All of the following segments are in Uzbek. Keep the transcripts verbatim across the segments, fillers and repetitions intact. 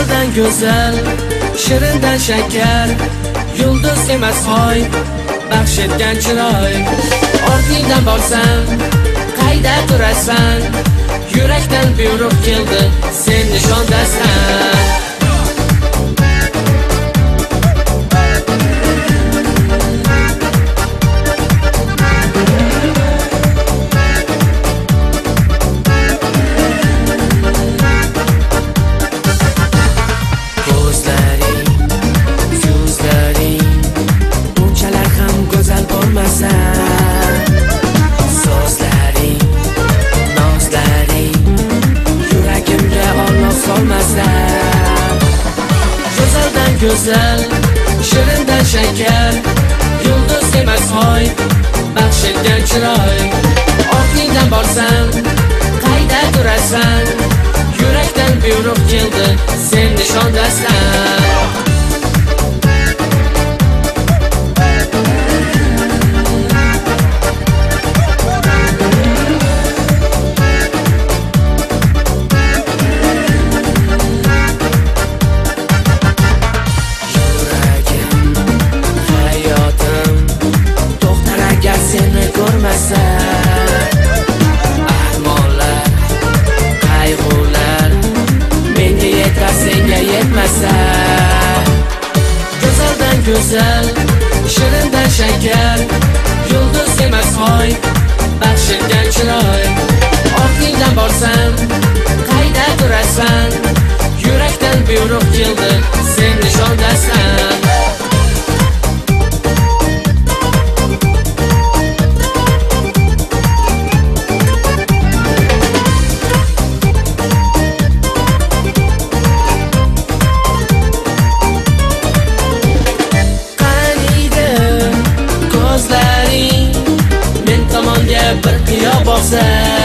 Go'zaldan go'zal, shirindan shakar, yulduz emas oy, baxsh etgan chiroy. Ortingdan borsam, qayda turasan? Yurakdan buyruq keldi, sen nishondasan. Go'zal, shirindan shakar, yulduz emas oy, baxsh etgan chiroy. Ortingdan borsam, qayda turasan? Yurakdan buyruq keldi, sen nishondasan. Armonlar, qayg'ular menga yetar, senga yetmasa. Go'zaldan go'zal, shirindan shakar, yulduz emas oy, baxsh etgan chiroy. Ortingdan borsam, qayda turasan? Yurakdan buyruq keldi, sen nishondasan. Bir qiyo boqsa,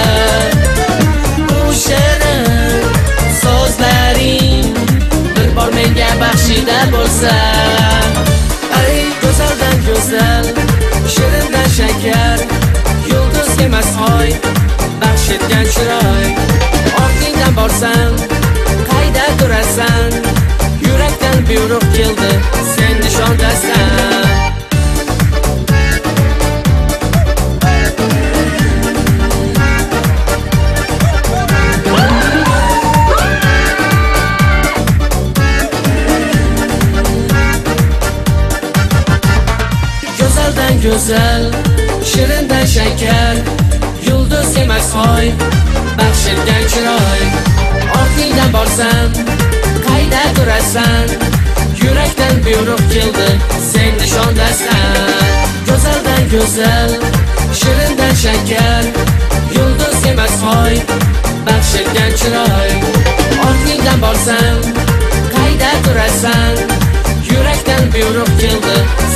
u shirin so'zlaring bir bor menga baxshida bo'lsa. Ay go'zaldan go'zal, shirindan shakar, yulduz emas oy, baxsh etgan chiroy. Ortingdan borsam, qayda turasan? Yurakdan buyruq keldi, sen nishondasan. Go'zal, shirindan shakar, yulduz emas oy, baxsh etgan chiroy. Ortingdan borsam, qayda turasan? Yurakdan buyruq keldi, sen nishondasan. Go'zaldan go'zal, shirindan shakar, yulduz emas oy, baxsh etgan chiroy. Ortingdan borsam, qayda turasan? Yurakdan buyruq keldi,